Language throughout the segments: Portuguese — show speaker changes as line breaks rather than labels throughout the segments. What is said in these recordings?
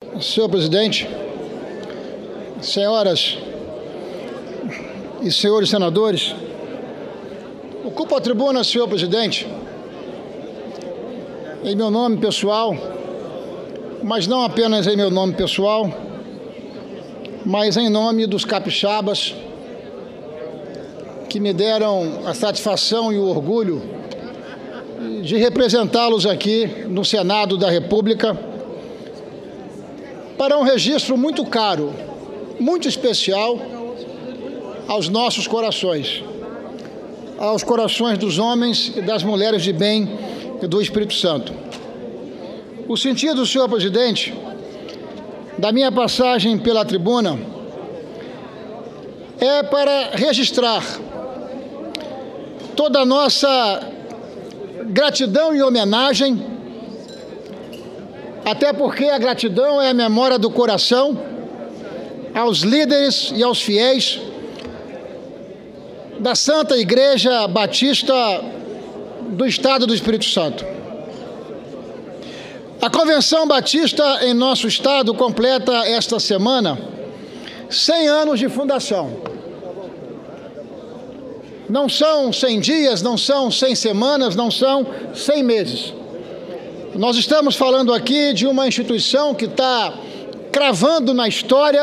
Senhor presidente, senhoras e senhores senadores, ocupo a tribuna, senhor presidente, em meu nome pessoal, mas não apenas em meu nome pessoal, mas em nome dos capixabas que me deram a satisfação e o orgulho de representá-los aqui no Senado da República para um registro muito caro, muito especial aos nossos corações, aos corações dos homens e das mulheres de bem e do Espírito Santo. O sentido, senhor presidente, da minha passagem pela tribuna é para registrar toda a nossa gratidão e homenagem, até porque a gratidão é a memória do coração, aos líderes e aos fiéis da Santa Igreja Batista do Estado do Espírito Santo. A Convenção Batista em nosso estado completa esta semana 100 anos de fundação. Não são 100 dias, não são 100 semanas, não são 100 meses. Nós estamos falando aqui de uma instituição que está cravando na história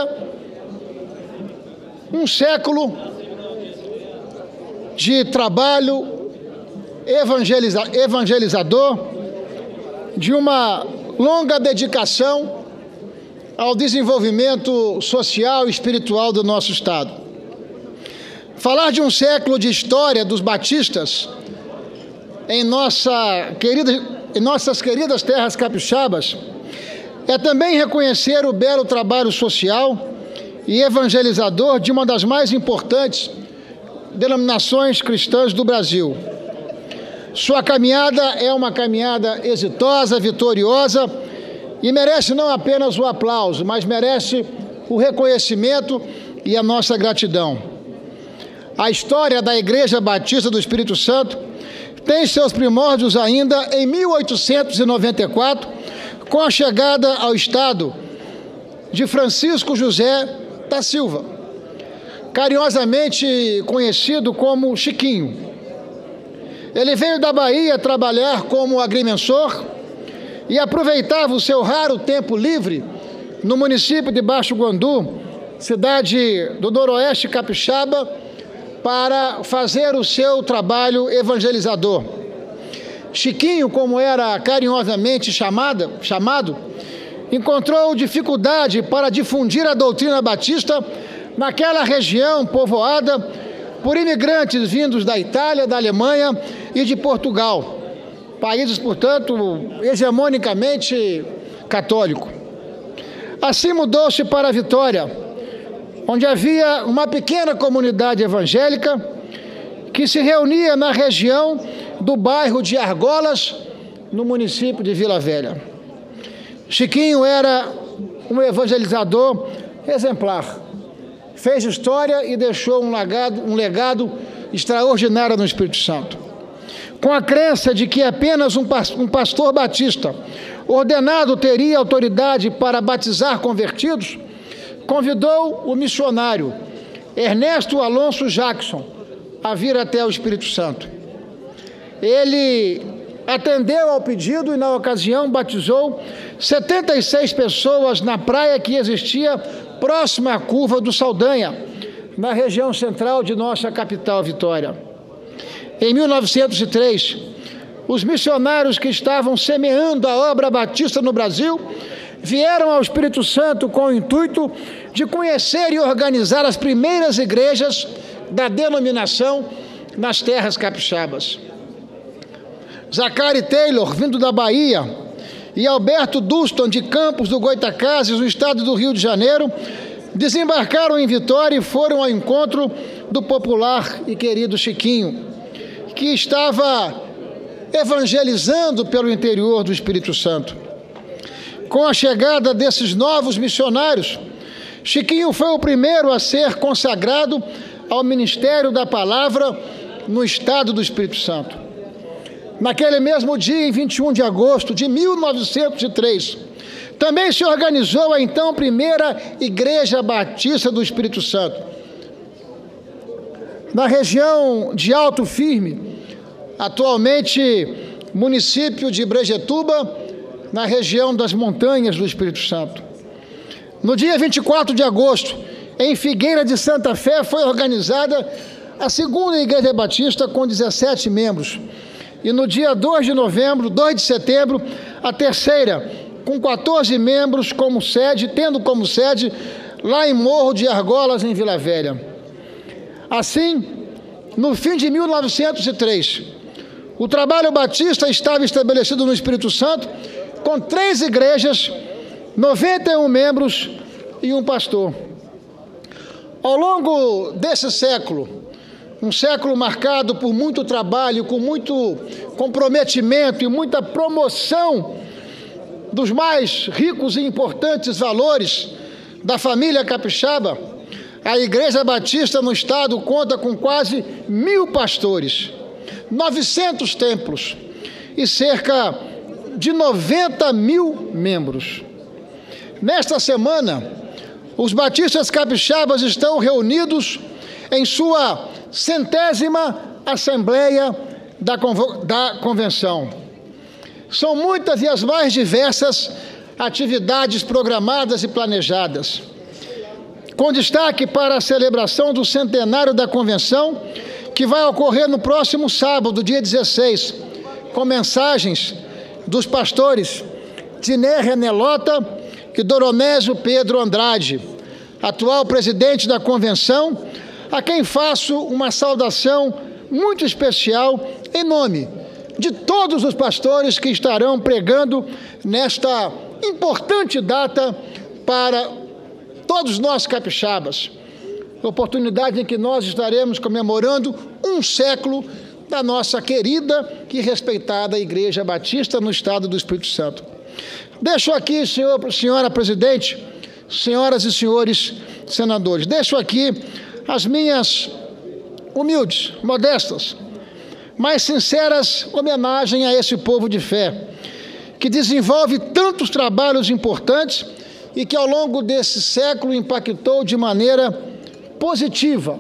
um século de trabalho evangelizador, de uma longa dedicação ao desenvolvimento social e espiritual do nosso estado. Falar de um século de história dos batistas em nossas queridas terras capixabas é também reconhecer o belo trabalho social e evangelizador de uma das mais importantes denominações cristãs do Brasil. Sua caminhada é uma caminhada exitosa, vitoriosa e merece não apenas o aplauso, mas merece o reconhecimento e a nossa gratidão. A história da Igreja Batista do Espírito Santo tem seus primórdios ainda em 1894, com a chegada ao estado de Francisco José da Silva, carinhosamente conhecido como Chiquinho. Ele veio da Bahia trabalhar como agrimensor e aproveitava o seu raro tempo livre no município de Baixo Guandu, cidade do noroeste capixaba, para fazer o seu trabalho evangelizador. Chiquinho, como era carinhosamente chamado, encontrou dificuldade para difundir a doutrina batista naquela região povoada por imigrantes vindos da Itália, da Alemanha e de Portugal, países, portanto, hegemonicamente católicos. Assim mudou-se para Vitória, onde havia uma pequena comunidade evangélica que se reunia na região do bairro de Argolas, no município de Vila Velha. Chiquinho era um evangelizador exemplar, fez história e deixou um legado extraordinário no Espírito Santo. Com a crença de que apenas um pastor batista ordenado teria autoridade para batizar convertidos, convidou o missionário Ernesto Alonso Jackson a vir até o Espírito Santo. Ele atendeu ao pedido e, na ocasião, batizou 76 pessoas na praia que existia próxima à curva do Saldanha, na região central de nossa capital, Vitória. Em 1903, os missionários que estavam semeando a obra batista no Brasil vieram ao Espírito Santo com o intuito de conhecer e organizar as primeiras igrejas da denominação nas terras capixabas. Zachary Taylor, vindo da Bahia, e Alberto Duston, de Campos do Goitacazes, no estado do Rio de Janeiro, desembarcaram em Vitória e foram ao encontro do popular e querido Chiquinho, que estava evangelizando pelo interior do Espírito Santo. Com a chegada desses novos missionários, Chiquinho foi o primeiro a ser consagrado ao ministério da palavra no estado do Espírito Santo. Naquele mesmo dia, em 21 de agosto de 1903, Também se organizou a então primeira Igreja Batista do Espírito Santo. Na região de Alto Firme, atualmente município de Brejetuba, na região das Montanhas do Espírito Santo. No dia 24 de agosto, em Figueira de Santa Fé, foi organizada a segunda Igreja Batista com 17 membros. E no dia 2 de setembro, a terceira, com 14 membros como sede, tendo como sede lá em Morro de Argolas, em Vila Velha. Assim, no fim de 1903, o trabalho batista estava estabelecido no Espírito Santo, com 3 igrejas, 91 membros e um pastor. Ao longo desse século, um século marcado por muito trabalho, com muito comprometimento e muita promoção dos mais ricos e importantes valores da família capixaba, a Igreja Batista no estado conta com quase 1.000 pastores, 900 templos e cerca de 90.000 membros. Nesta semana, os batistas capixabas estão reunidos em sua 100ª Assembleia da Convenção. São muitas e as mais diversas atividades programadas e planejadas, com destaque para a celebração do centenário da Convenção, que vai ocorrer no próximo sábado, dia 16, com mensagens dos pastores Diné Renelota e Doronésio Pedro Andrade, atual presidente da Convenção, a quem faço uma saudação muito especial em nome de todos os pastores que estarão pregando nesta importante data para todos nós capixabas, oportunidade em que nós estaremos comemorando um século da nossa querida e respeitada Igreja Batista no estado do Espírito Santo. Deixo aqui, senhora presidente, senhoras e senhores senadores, deixo aqui as minhas humildes, modestas, mas sinceras homenagens a esse povo de fé, que desenvolve tantos trabalhos importantes e que ao longo desse século impactou de maneira positiva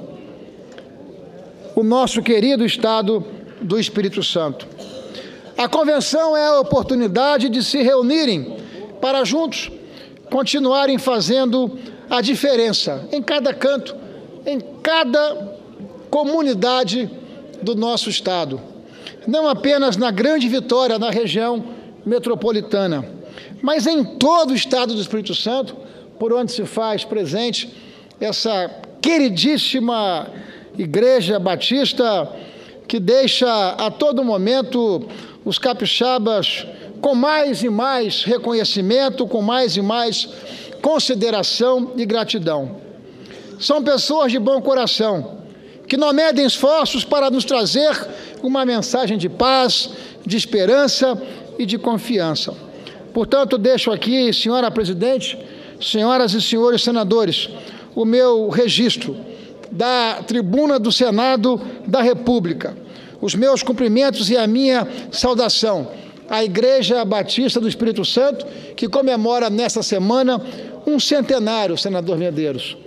o nosso querido estado do Espírito Santo. A convenção é a oportunidade de se reunirem para juntos continuarem fazendo a diferença em cada canto, em cada comunidade do nosso estado, não apenas na Grande Vitória, na região metropolitana, mas em todo o estado do Espírito Santo, por onde se faz presente essa queridíssima Igreja Batista, que deixa a todo momento os capixabas com mais e mais reconhecimento, com mais e mais consideração e gratidão. São pessoas de bom coração, que não medem esforços para nos trazer uma mensagem de paz, de esperança e de confiança. Portanto, deixo aqui, senhora presidente, senhoras e senhores senadores, o meu registro da tribuna do Senado da República, os meus cumprimentos e a minha saudação à Igreja Batista do Espírito Santo, que comemora nesta semana um centenário, senador Medeiros,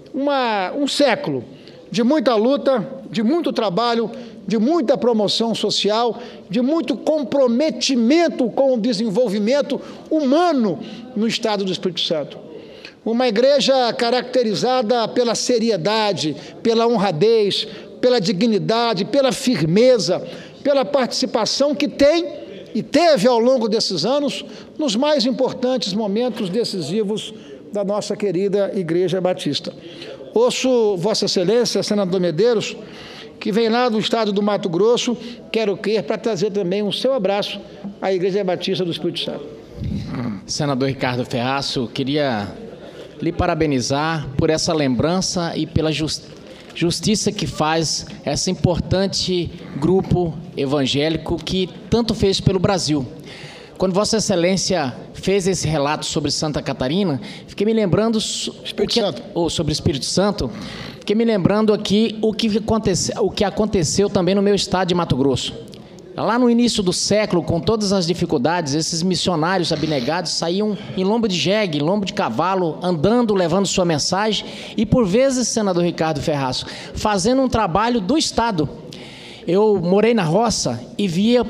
um século de muita luta, de muito trabalho, de muita promoção social, de muito comprometimento com o desenvolvimento humano no estado do Espírito Santo. Uma igreja caracterizada pela seriedade, pela honradez, pela dignidade, pela firmeza, pela participação que tem e teve ao longo desses anos nos mais importantes momentos decisivos da nossa querida Igreja Batista. Ouço Vossa Excelência, senador Medeiros, que vem lá do estado do Mato Grosso, quero crer, para trazer também um seu abraço à Igreja Batista do Espírito Santo.
Senador Ricardo Ferraço, queria lhe parabenizar por essa lembrança e pela justiça que faz esse importante grupo evangélico que tanto fez pelo Brasil. Quando Vossa Excelência fez esse relato sobre Santa Catarina, fiquei me lembrando sobre o Espírito Santo, fiquei me lembrando aqui o que aconteceu também no meu estado de Mato Grosso. Lá no início do século, com todas as dificuldades, esses missionários abnegados saíam em lombo de jegue, em lombo de cavalo, andando, levando sua mensagem, e por vezes, senador Ricardo Ferraço, fazendo um trabalho do Estado. Eu morei na roça e vi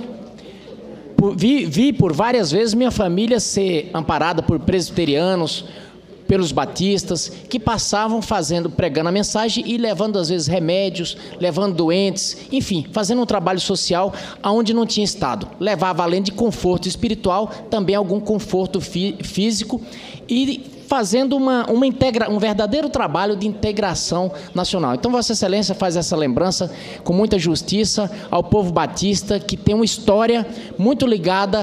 por várias vezes minha família ser amparada por presbiterianos, pelos batistas, que passavam pregando a mensagem e levando às vezes remédios, levando doentes, enfim, fazendo um trabalho social onde não tinha Estado. Levava, além de conforto espiritual, também algum conforto físico e fazendo um verdadeiro trabalho de integração nacional. Então, Vossa Excelência faz essa lembrança com muita justiça ao povo batista, que tem uma história muito ligada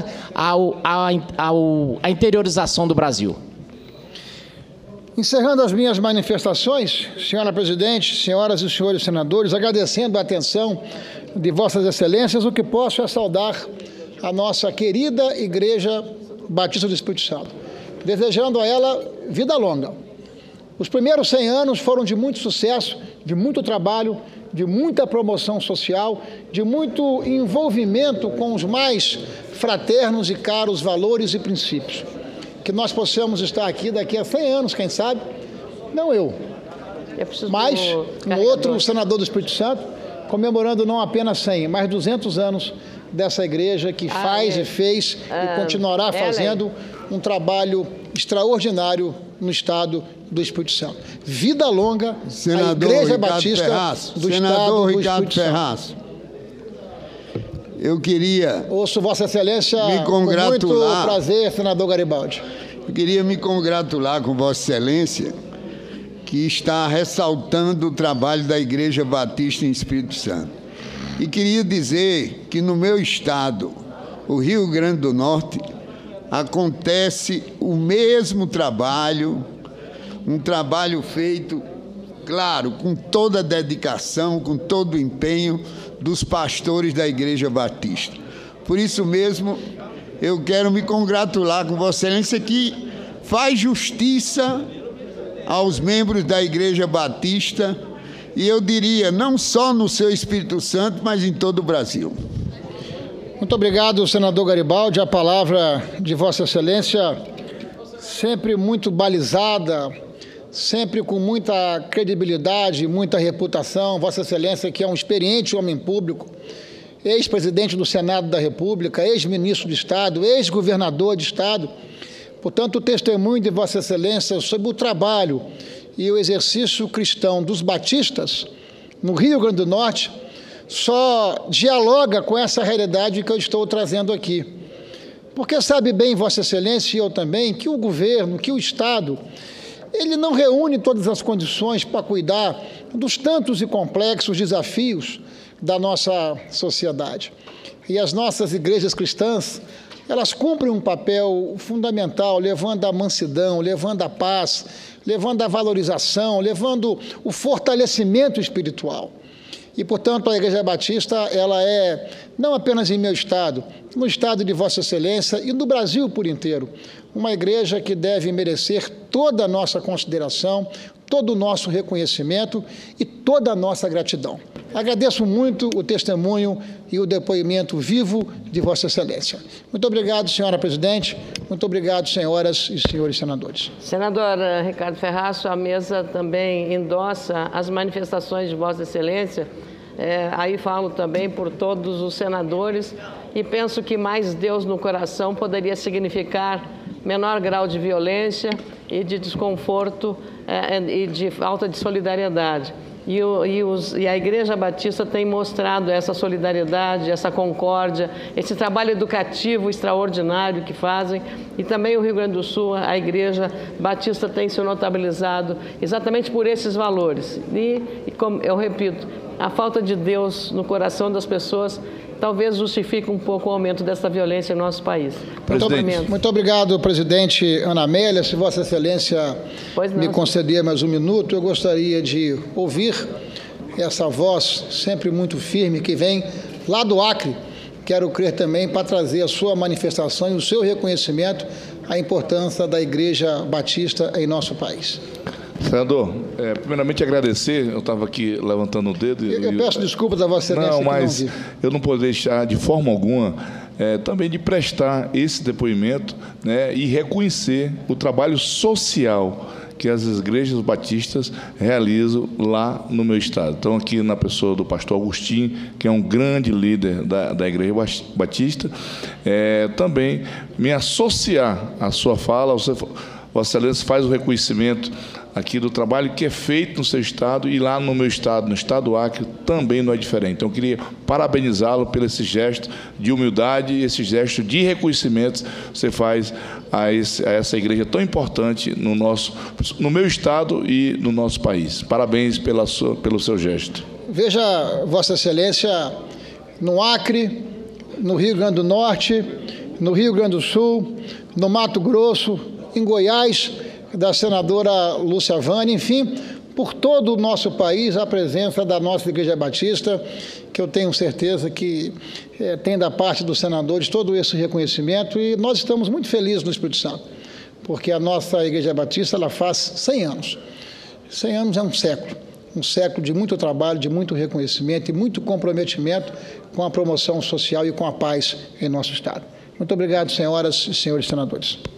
à interiorização do Brasil.
Encerrando as minhas manifestações, senhora presidente, senhoras e senhores senadores, agradecendo a atenção de Vossas Excelências, o que posso é saudar a nossa querida Igreja Batista do Espírito Santo, desejando a ela vida longa. Os primeiros 100 anos foram de muito sucesso, de muito trabalho, de muita promoção social, de muito envolvimento com os mais fraternos e caros valores e princípios. Que nós possamos estar aqui daqui a 100 anos, quem sabe, não eu, mas um outro senador do Espírito Santo, comemorando não apenas 100, mas 200 anos dessa igreja que faz e fez e continuará fazendo um trabalho extraordinário no estado do Espírito Santo. Vida longa à Igreja Batista do Estado do Espírito Santo.
Eu queria...
Ouço Vossa Excelência com muito prazer, senador Garibaldi.
Eu queria me congratular com Vossa Excelência, que está ressaltando o trabalho da Igreja Batista em Espírito Santo. E queria dizer que no meu estado, o Rio Grande do Norte, acontece o mesmo trabalho, um trabalho feito, claro, com toda a dedicação, com todo o empenho dos pastores da Igreja Batista. Por isso mesmo, eu quero me congratular com Vossa Excelência, que faz justiça aos membros da Igreja Batista, e eu diria, não só no seu Espírito Santo, mas em todo o Brasil.
Muito obrigado, senador Garibaldi. A palavra de Vossa Excelência, sempre muito balizada, sempre com muita credibilidade, muita reputação. Vossa Excelência, que é um experiente homem público, ex-presidente do Senado da República, ex-ministro de Estado, ex-governador de Estado. Portanto, o testemunho de Vossa Excelência sobre o trabalho e o exercício cristão dos batistas no Rio Grande do Norte só dialoga com essa realidade que eu estou trazendo aqui. Porque sabe bem, Vossa Excelência, e eu também, que o governo, que o Estado, ele não reúne todas as condições para cuidar dos tantos e complexos desafios da nossa sociedade. E as nossas igrejas cristãs, elas cumprem um papel fundamental, levando a mansidão, levando a paz, levando a valorização, levando o fortalecimento espiritual. E, portanto, a Igreja Batista, ela é, não apenas em meu estado, no estado de Vossa Excelência e no Brasil por inteiro, uma igreja que deve merecer toda a nossa consideração, todo o nosso reconhecimento e toda a nossa gratidão. Agradeço muito o testemunho e o depoimento vivo de Vossa Excelência. Muito obrigado, senhora presidente. Muito obrigado, senhoras e senhores senadores.
Senador Ricardo Ferraço, a mesa também endossa as manifestações de Vossa Excelência. Aí falo também por todos os senadores e penso que mais Deus no coração poderia significar menor grau de violência e de desconforto e de falta de solidariedade. E a Igreja Batista tem mostrado essa solidariedade, essa concórdia, esse trabalho educativo extraordinário que fazem. E também o Rio Grande do Sul, a Igreja Batista tem se notabilizado exatamente por esses valores. E como eu repito, a falta de Deus no coração das pessoas talvez justifique um pouco o aumento dessa violência no nosso país.
Muito obrigado, presidente Ana Amélia. Se Vossa Excelência me conceder mais um minuto, eu gostaria de ouvir essa voz sempre muito firme que vem lá do Acre, quero crer também, para trazer a sua manifestação e o seu reconhecimento à importância da Igreja Batista em nosso país.
Senador, primeiramente agradecer, eu estava aqui levantando o dedo.
Eu peço desculpas a Vossa Excelência.
Não, mas eu não posso deixar de forma alguma também de prestar esse depoimento, né, e reconhecer o trabalho social que as igrejas batistas realizam lá no meu estado. Então, aqui na pessoa do pastor Agostinho, que é um grande líder da Igreja Batista, também me associar à sua fala. Vossa Excelência faz o reconhecimento aqui do trabalho que é feito no seu estado, e lá no meu estado, no estado do Acre, também não é diferente. Então, eu queria parabenizá-lo pelo esse gesto de humildade e esse gesto de reconhecimento que você faz a essa igreja tão importante no meu estado e no nosso país. Parabéns pelo seu gesto.
Veja, Vossa Excelência, no Acre, no Rio Grande do Norte, no Rio Grande do Sul, no Mato Grosso, em Goiás, da senadora Lúcia Vane, enfim, por todo o nosso país, a presença da nossa Igreja Batista, que eu tenho certeza que tem da parte dos senadores todo esse reconhecimento, e nós estamos muito felizes no Espírito Santo, porque a nossa Igreja Batista ela faz 100 anos. 100 anos é um século de muito trabalho, de muito reconhecimento e muito comprometimento com a promoção social e com a paz em nosso Estado. Muito obrigado, senhoras e senhores senadores.